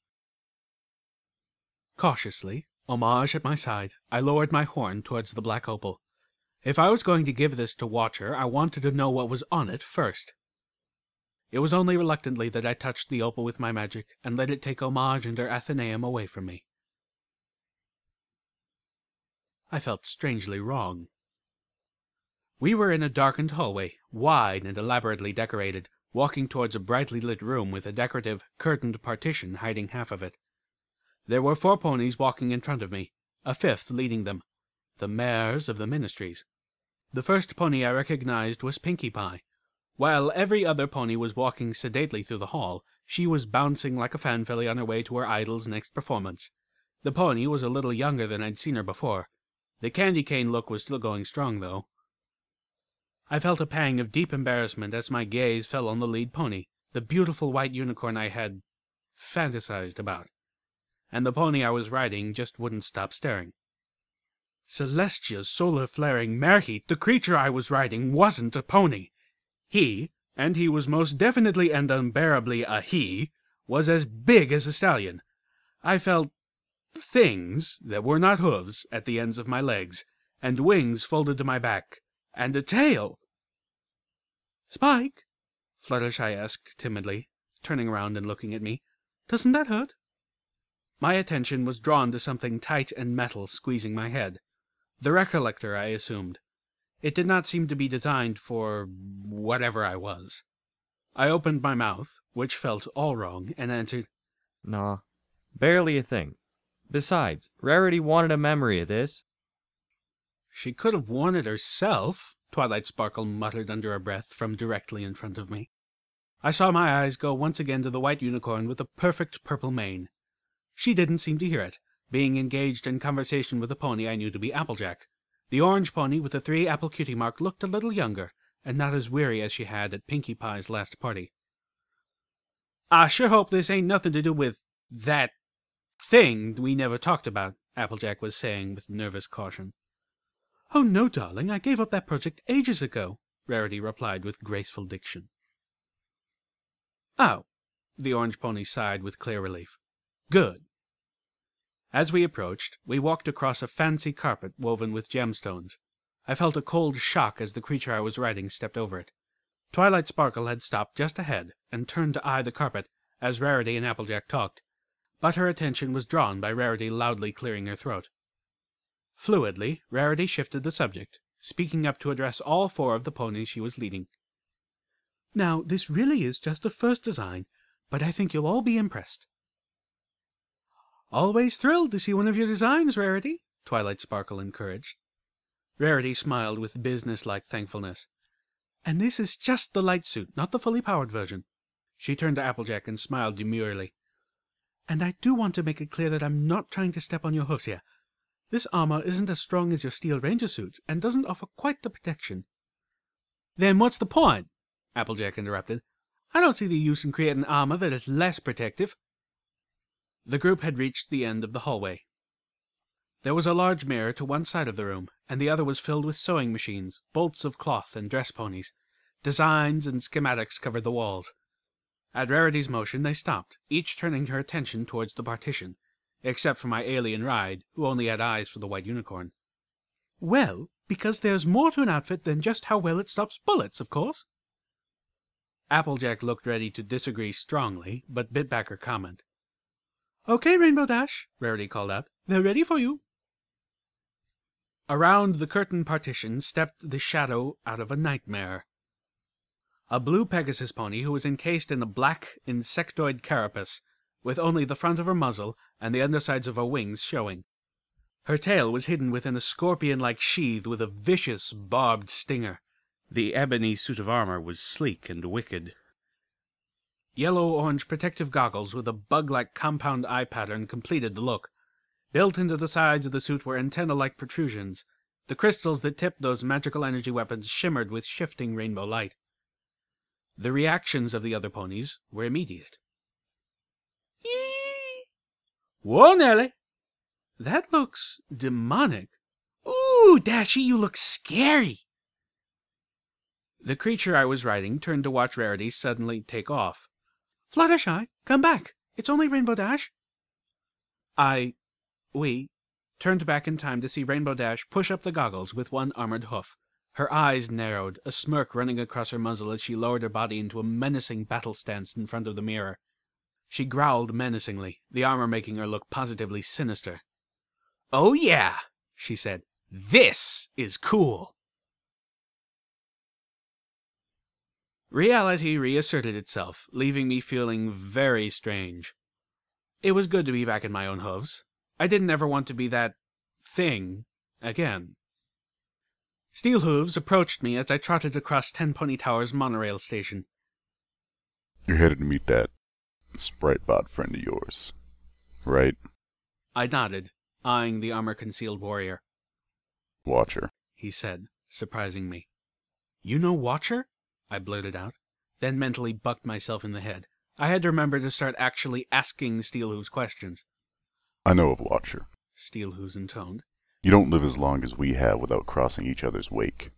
Cautiously, Homage at my side, I lowered my horn towards the black opal. If I was going to give this to Watcher, I wanted to know what was on it first. It was only reluctantly that I touched the opal with my magic, and let it take Homage and her Athenaeum away from me. I felt strangely wrong. We were in a darkened hallway, wide and elaborately decorated, walking towards a brightly lit room with a decorative, curtained partition hiding half of it. There were four ponies walking in front of me, a fifth leading them, the mares of the ministries. The first pony I recognized was Pinkie Pie. While every other pony was walking sedately through the hall, she was bouncing like a fanfilly on her way to her idol's next performance. The pony was a little younger than I'd seen her before. The candy cane look was still going strong, though. I felt a pang of deep embarrassment as my gaze fell on the lead pony, the beautiful white unicorn I had fantasized about. And the pony I was riding just wouldn't stop staring. Celestia's solar-flaring Mareheat, the creature I was riding, wasn't a pony. He, and he was most definitely and unbearably a he, was as big as a stallion. I felt things that were not hooves at the ends of my legs, and wings folded to my back, and a tail. "Spike," Fluttershy asked timidly, turning around and looking at me, "doesn't that hurt?" My attention was drawn to something tight and metal squeezing my head. The recollector, I assumed. It did not seem to be designed for whatever I was. I opened my mouth, which felt all wrong, and answered, "Nah, barely a thing. Besides, Rarity wanted a memory of this." "She could have worn it herself," Twilight Sparkle muttered under her breath from directly in front of me. I saw my eyes go once again to the white unicorn with the perfect purple mane. She didn't seem to hear it, being engaged in conversation with a pony I knew to be Applejack. The orange pony with the three-apple cutie mark looked a little younger, and not as weary as she had at Pinkie Pie's last party. "I sure hope this ain't nothing to do with that thing we never talked about," Applejack was saying with nervous caution. "Oh, no, darling, I gave up that project ages ago," Rarity replied with graceful diction. "Oh," the orange pony sighed with clear relief. "Good." As we approached, we walked across a fancy carpet woven with gemstones. I felt a cold shock as the creature I was riding stepped over it. Twilight Sparkle had stopped just ahead and turned to eye the carpet as Rarity and Applejack talked, but her attention was drawn by Rarity loudly clearing her throat. Fluidly, Rarity shifted the subject, speaking up to address all four of the ponies she was leading. "Now, this really is just a first design, but I think you'll all be impressed." "Always thrilled to see one of your designs, Rarity," Twilight Sparkle encouraged. Rarity smiled with business-like thankfulness. "And this is just the light suit, not the fully powered version." She turned to Applejack and smiled demurely. "And I do want to make it clear that I'm not trying to step on your hoofs here. This armor isn't as strong as your steel ranger suits, and doesn't offer quite the protection. Then what's the point? Applejack interrupted. I don't see the use in creating armor that is less protective. The group had reached the end of the hallway. There was a large mirror to one side of the room, and the other was filled with sewing machines, bolts of cloth, and dress ponies. Designs and schematics covered the walls. At Rarity's motion, they stopped, each turning her attention towards the partition, except for my alien ride, who only had eyes for the white unicorn. Well, because there's more to an outfit than just how well it stops bullets, of course. Applejack looked ready to disagree strongly, but bit back her comment. Okay, Rainbow Dash, Rarity called out. They're ready for you. Around the curtain partition stepped the shadow out of a nightmare. A blue Pegasus pony who was encased in a black insectoid carapace, with only the front of her muzzle and the undersides of her wings showing. Her tail was hidden within a scorpion-like sheath with a vicious, barbed stinger. The ebony suit of armor was sleek and wicked. Yellow-orange protective goggles with a bug-like compound eye pattern completed the look. Built into the sides of the suit were antenna-like protrusions. The crystals that tipped those magical energy weapons shimmered with shifting rainbow light. The reactions of the other ponies were immediate. Eee! Whoa, Nelly! That looks demonic. Ooh, Dashy, you look scary! The creature I was riding turned to watch Rarity suddenly take off. Fluttershy, come back. It's only Rainbow Dash. I, we, turned back in time to see Rainbow Dash push up the goggles with one armored hoof. Her eyes narrowed, a smirk running across her muzzle as she lowered her body into a menacing battle stance in front of the mirror. She growled menacingly, the armor making her look positively sinister. Oh yeah, she said. This is cool. Reality reasserted itself, leaving me feeling very strange. It was good to be back in my own hooves. I didn't ever want to be that thing again. Steel Hooves approached me as I trotted across Ten Pony Tower's monorail station. You're headed to meet that Spritebot friend of yours, right? I nodded, eyeing the armor-concealed warrior. Watcher, he said, surprising me. You know Watcher? I blurted out, then mentally bucked myself in the head. I had to remember to start actually asking Steel Hooves questions. I know of Watcher, Steel Hooves intoned. You don't live as long as we have without crossing each other's wake.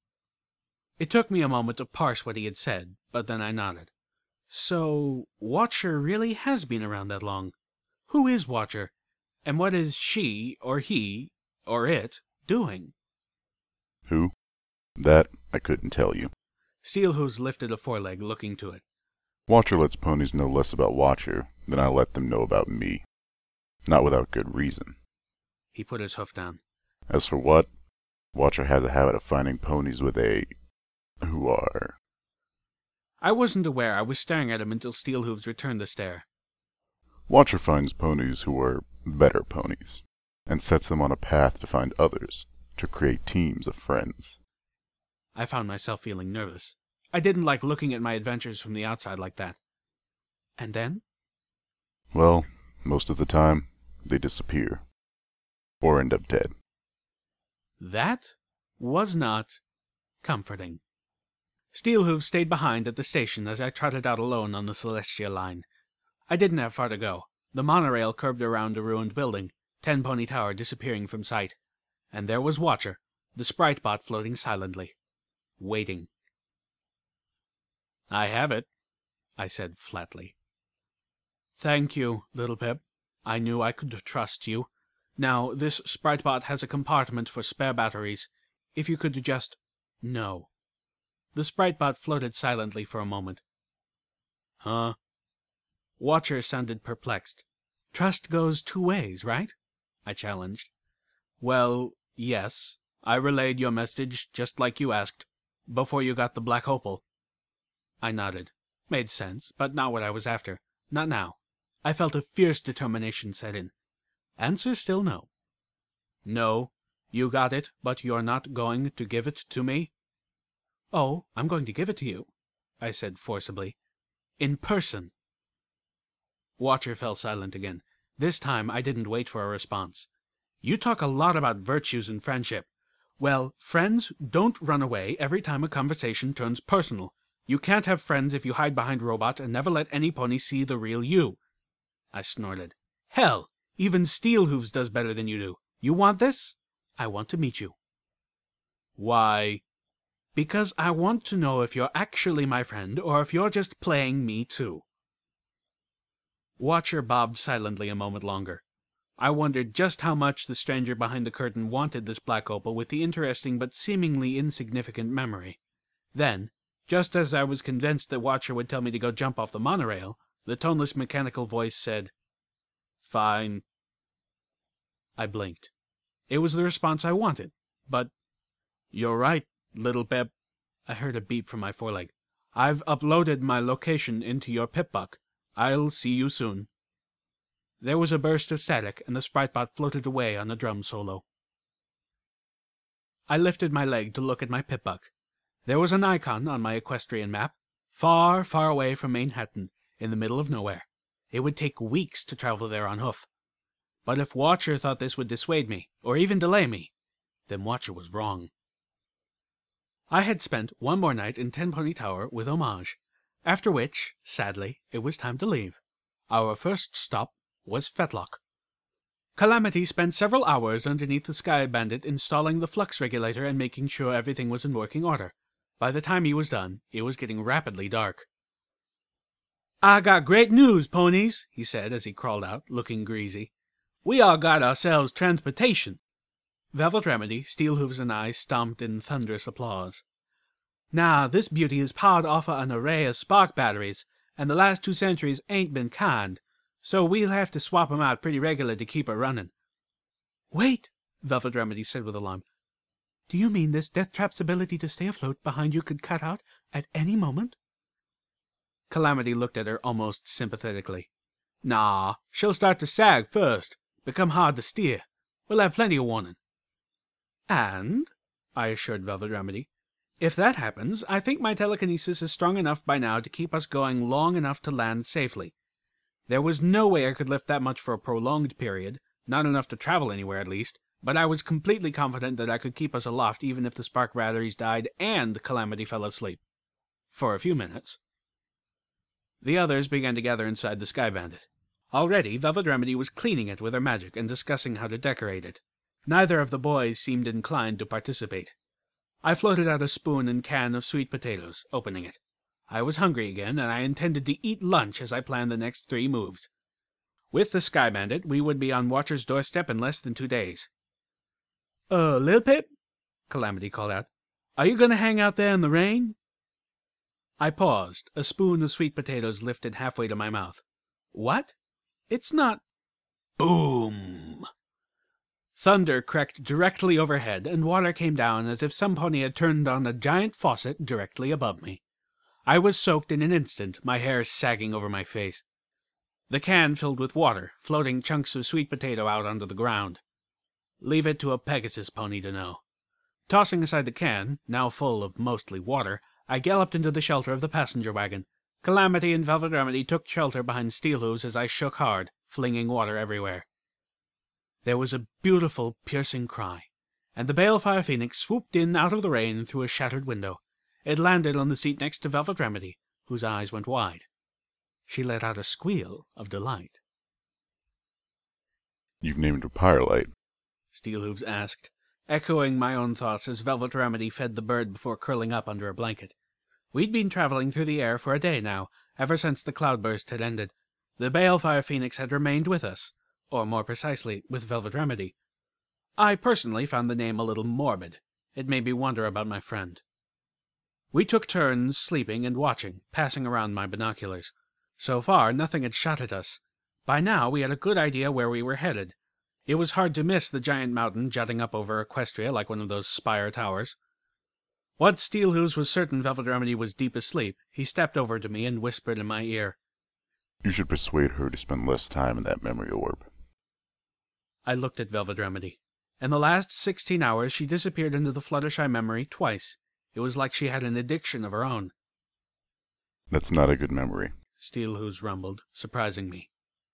It took me a moment to parse what he had said, but then I nodded. So, Watcher really has been around that long. Who is Watcher? And what is she, or he, or it, doing? Who? That I couldn't tell you. Steel Hooves lifted a foreleg, looking to it. Watcher lets ponies know less about Watcher than I let them know about me. Not without good reason. He put his hoof down. As for what, Watcher has a habit of finding ponies with a... who are... I wasn't aware I was staring at him until Steel Hooves returned the stare. Watcher finds ponies who are better ponies, and sets them on a path to find others, to create teams of friends. I found myself feeling nervous. I didn't like looking at my adventures from the outside like that. And then? Well, most of the time, they disappear. Or end up dead. That was not comforting. Steel Hooves stayed behind at the station as I trotted out alone on the Celestia line. I didn't have far to go. The monorail curved around a ruined building, Ten Pony Tower disappearing from sight. And there was Watcher, the Spritebot floating silently, waiting. I have it, I said flatly. Thank you, Little Pip. I knew I could trust you. Now, this Spritebot has a compartment for spare batteries. If you could just... no. The Spritebot floated silently for a moment. Huh? Watcher sounded perplexed. Trust goes two ways, right? I challenged. Well, yes. I relayed your message just like you asked, before you got the Black Opal. I nodded. Made sense, but not what I was after. Not now. I felt a fierce determination set in. Answer still no. No, you got it, but you're not going to give it to me? Oh, I'm going to give it to you, I said forcibly. In person. Watcher fell silent again. This time I didn't wait for a response. You talk a lot about virtues and friendship. Well, friends don't run away every time a conversation turns personal. You can't have friends if you hide behind robots and never let any pony see the real you. I snorted. Hell, even Steelhooves does better than you do. You want this? I want to meet you. Why? Because I want to know if you're actually my friend or if you're just playing me too. Watcher bobbed silently a moment longer. I wondered just how much the stranger behind the curtain wanted this black opal with the interesting but seemingly insignificant memory. Then, just as I was convinced that Watcher would tell me to go jump off the monorail, the toneless mechanical voice said, Fine. I blinked. It was the response I wanted, but, You're right, little Pip. I heard a beep from my foreleg. I've uploaded my location into your Pipbuck. I'll see you soon. There was a burst of static, and the Spritebot floated away on a drum solo. I lifted my leg to look at my Pipbuck. There was an icon on my equestrian map, far, far away from Manhattan, in the middle of nowhere. It would take weeks to travel there on hoof. But if Watcher thought this would dissuade me, or even delay me, then Watcher was wrong. I had spent one more night in Ten Pony Tower with Homage, after which, sadly, it was time to leave. Our first stop was Fetlock. Calamity spent several hours underneath the Sky Bandit installing the flux regulator and making sure everything was in working order. By the time he was done, it was getting rapidly dark. I got great news, ponies, he said as he crawled out, looking greasy. We all got ourselves transportation. Velvet Remedy, Steelhooves, and I stomped in thunderous applause. Now, this beauty is powered off of an array of spark batteries, and the last two centuries ain't been kind, so we'll have to swap 'em out pretty regular to keep her running. Wait, Velvet Remedy said with alarm. Do you mean this Death Trap's ability to stay afloat behind you could cut out at any moment? Calamity looked at her almost sympathetically. Nah, she'll start to sag first, become hard to steer. We'll have plenty of warning. And, I assured Velvet Remedy, if that happens, I think my telekinesis is strong enough by now to keep us going long enough to land safely. There was no way I could lift that much for a prolonged period, not enough to travel anywhere at least, but I was completely confident that I could keep us aloft even if the spark batteries died and Calamity fell asleep. For a few minutes. The others began to gather inside the Sky Bandit. Already, Velvet Remedy was cleaning it with her magic and discussing how to decorate it. Neither of the boys seemed inclined to participate. I floated out a spoon and can of sweet potatoes, opening it. I was hungry again, and I intended to eat lunch as I planned the next three moves. With the Sky Bandit, we would be on Watcher's doorstep in less than two days. Uh, Lil Pip? Calamity called out. Are you going to hang out there in the rain? I paused, a spoon of sweet potatoes lifted halfway to my mouth. What? It's not... Boom! Thunder cracked directly overhead, and water came down as if some pony had turned on a giant faucet directly above me. I was soaked in an instant, my hair sagging over my face. The can filled with water, floating chunks of sweet potato out onto the ground. Leave it to a Pegasus pony to know. Tossing aside the can, now full of mostly water, I galloped into the shelter of the passenger wagon. Calamity and Velvet Remedy took shelter behind Steelhooves as I shook hard, flinging water everywhere. There was a beautiful, piercing cry, and the Balefire Phoenix swooped in out of the rain through a shattered window. It landed on the seat next to Velvet Remedy, whose eyes went wide. She let out a squeal of delight. You've named her Pyrelight, Steelhooves asked, echoing my own thoughts as Velvet Remedy fed the bird before curling up under a blanket. We'd been traveling through the air for a day now, ever since the cloudburst had ended. The Balefire Phoenix had remained with us, or more precisely, with Velvet Remedy. I personally found the name a little morbid. It made me wonder about my friend. We took turns sleeping and watching, passing around my binoculars. So far, nothing had shot at us. By now, we had a good idea where we were headed. It was hard to miss the giant mountain jutting up over Equestria like one of those spire towers. Once Steelhooves was certain Velvet Remedy was deep asleep, he stepped over to me and whispered in my ear, You should persuade her to spend less time in that memory orb. I looked at Velvet Remedy. In the last sixteen hours, she disappeared into the Fluttershy memory twice. It was like she had an addiction of her own. That's not a good memory, Steelhooves rumbled, surprising me.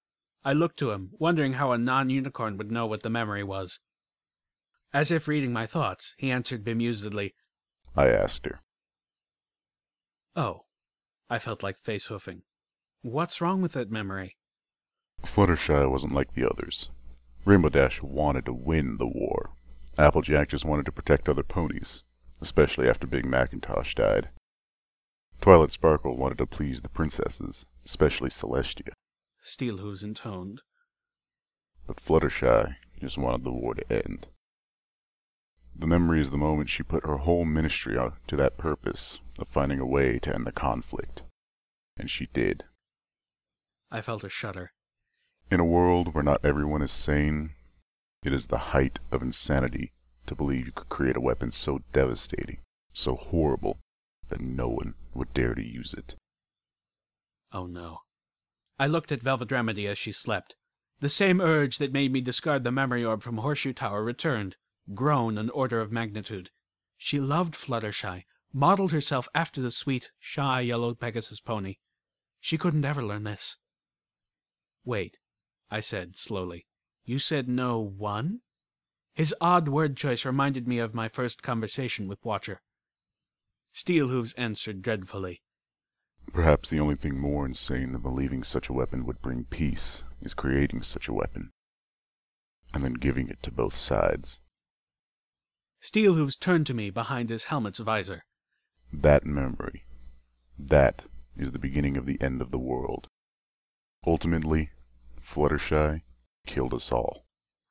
I looked to him, wondering how a non-unicorn would know what the memory was. As if reading my thoughts, he answered bemusedly, I asked her. Oh. I felt like face-hoofing. What's wrong with that memory? Fluttershy wasn't like the others. Rainbow Dash wanted to win the war. Applejack just wanted to protect other ponies, especially after Big Macintosh died. Twilight Sparkle wanted to please the princesses, especially Celestia. Steelhooves intoned. But Fluttershy just wanted the war to end. The memory is the moment she put her whole ministry out to that purpose of finding a way to end the conflict. And she did. I felt a shudder. In a world where not everyone is sane, it is the height of insanity to believe you could create a weapon so devastating, so horrible, that no one would dare to use it. Oh no. I looked at Velvet Remedy as she slept. The same urge that made me discard the memory orb from Horseshoe Tower returned, grown an order of magnitude. She loved Fluttershy, modeled herself after the sweet, shy yellow Pegasus pony. She couldn't ever learn this. Wait, I said slowly. You said no one? His odd word choice reminded me of my first conversation with Watcher. Steelhooves answered dreadfully. Perhaps the only thing more insane than believing such a weapon would bring peace is creating such a weapon, and then giving it to both sides. Steelhooves turned to me behind his helmet's visor. That memory, that is the beginning of the end of the world. Ultimately, Fluttershy killed us all.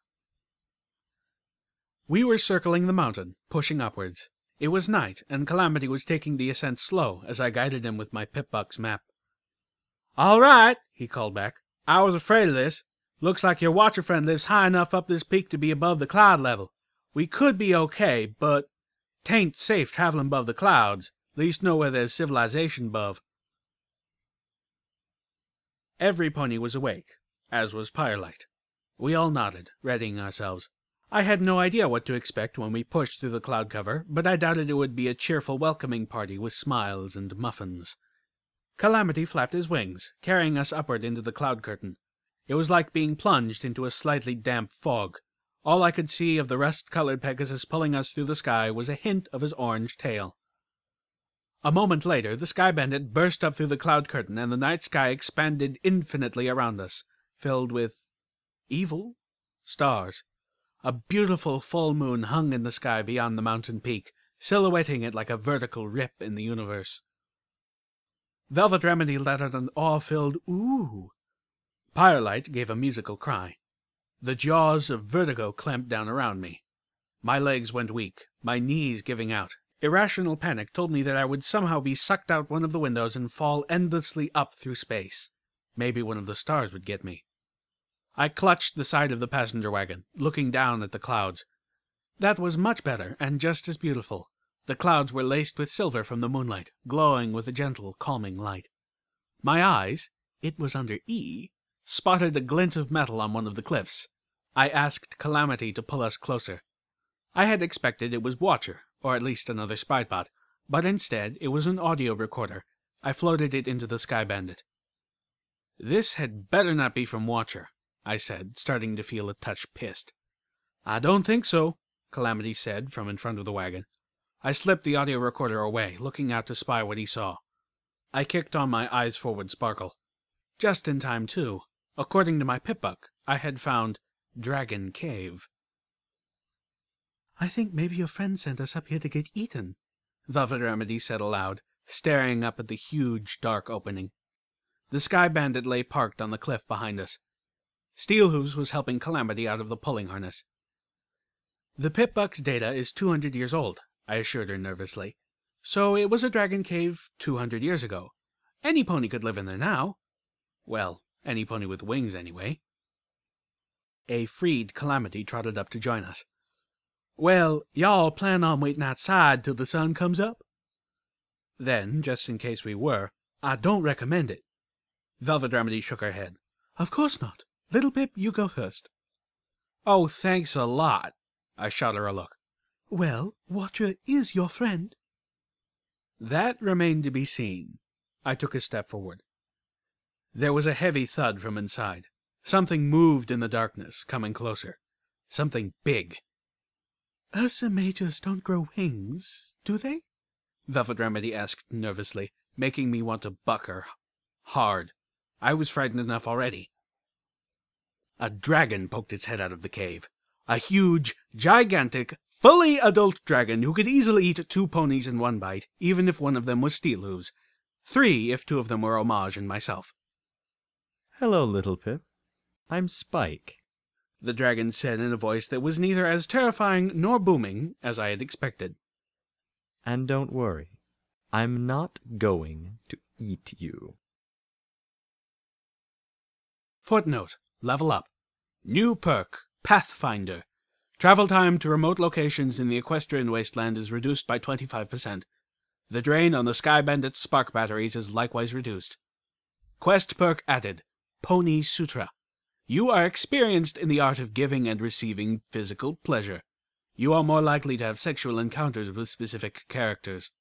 We were circling the mountain, pushing upwards. It was night, and Calamity was taking the ascent slow as I guided him with my Pip-Buck's map. "All right," he called back. "I was afraid of this. Looks like your Watcher friend lives high enough up this peak to be above the cloud level. We could be okay, but 'tain't safe traveling above the clouds, least know where there's civilization above." Every pony was awake, as was Firelight. We all nodded, readying ourselves. I had no idea what to expect when we pushed through the cloud cover, but I doubted it would be a cheerful welcoming party with smiles and muffins. Calamity flapped his wings, carrying us upward into the cloud curtain. It was like being plunged into a slightly damp fog. All I could see of the rust-colored Pegasus pulling us through the sky was a hint of his orange tail. A moment later, the Sky Bandit burst up through the cloud curtain, and the night sky expanded infinitely around us, filled with evil stars. A beautiful full moon hung in the sky beyond the mountain peak, silhouetting it like a vertical rip in the universe. Velvet Remedy let out an awe-filled ooh. Firelight gave a musical cry. The jaws of vertigo clamped down around me. My legs went weak, my knees giving out. Irrational panic told me that I would somehow be sucked out one of the windows and fall endlessly up through space. Maybe one of the stars would get me. I clutched the side of the passenger wagon, looking down at the clouds. That was much better, and just as beautiful. The clouds were laced with silver from the moonlight, glowing with a gentle, calming light. My eyes, it was under E, spotted a glint of metal on one of the cliffs. I asked Calamity to pull us closer. I had expected it was Watcher, or at least another Spybot, but instead it was an audio recorder. I floated it into the Sky Bandit. "This had better not be from Watcher," I said, starting to feel a touch pissed. "I don't think so," Calamity said from in front of the wagon. I slipped the audio recorder away, looking out to spy what he saw. I kicked on my eyes forward sparkle. Just in time, too. According to my Pip-Buck, I had found Dragon Cave. "I think maybe your friend sent us up here to get eaten," Velvet Remedy said aloud, staring up at the huge, dark opening. The Sky Bandit lay parked on the cliff behind us. Steelhooves was helping Calamity out of the pulling harness. "The Pip-Buck's data is two hundred years old," I assured her nervously. "So it was a dragon cave two hundred years ago. Any pony could live in there now. Well, any pony with wings, anyway." A freed Calamity trotted up to join us. "Well, y'all plan on waiting outside till the sun comes up?" Then, just in case we were, "I don't recommend it." Velvet Remedy shook her head. "Of course not. Little Pip, you go first." "Oh, thanks a lot." I shot her a look. "Well, Watcher is your friend." That remained to be seen. I took a step forward. There was a heavy thud from inside. Something moved in the darkness, coming closer. Something big. Ursa Majors don't grow wings, do they? Velvet Remedy asked nervously, making me want to buck her hard. I was frightened enough already. A dragon poked its head out of the cave. A huge, gigantic, fully adult dragon who could easily eat two ponies in one bite, even if one of them was Steel Hooves. Three if two of them were Homage and myself. Hello, Little Pip. I'm Spike, the dragon said in a voice that was neither as terrifying nor booming as I had expected. And don't worry, I'm not going to eat you. Footnote. Level up. New perk. Pathfinder. Travel time to remote locations in the Equestrian Wasteland is reduced by twenty-five percent. The drain on the Sky Bandit's spark batteries is likewise reduced. Quest perk added. Pony Sutra. You are experienced in the art of giving and receiving physical pleasure. You are more likely to have sexual encounters with specific characters.